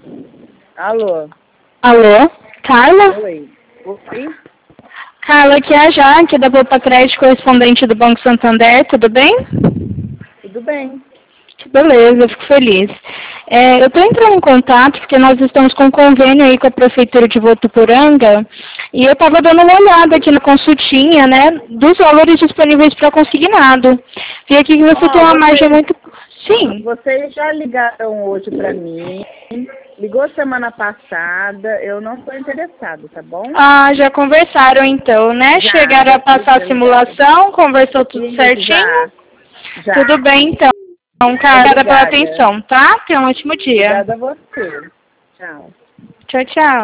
Alô? Alô? Carla? Oi. Oi? Carla, aqui é a Jaque, da Poupa Crédito, correspondente do Banco Santander, tudo bem? Tudo bem. Beleza, eu fico feliz. Eu estou entrando em contato porque nós estamos com um convênio aí com a Prefeitura de Votuporanga e eu estava dando uma olhada aqui na consultinha, né, dos valores disponíveis para consignado. Vi aqui que você tem uma margem muito... Sim. Vocês já ligaram hoje para mim, ligou semana passada, eu não estou interessado, tá bom? Ah, já conversaram então, né? Chegaram a passar a simulação, conversou tudo certinho? Já. Tudo bem então. Cara, obrigada pela Obrigada. atenção, tá? Tenha um ótimo dia. Obrigada a você. Tchau. Tchau, tchau.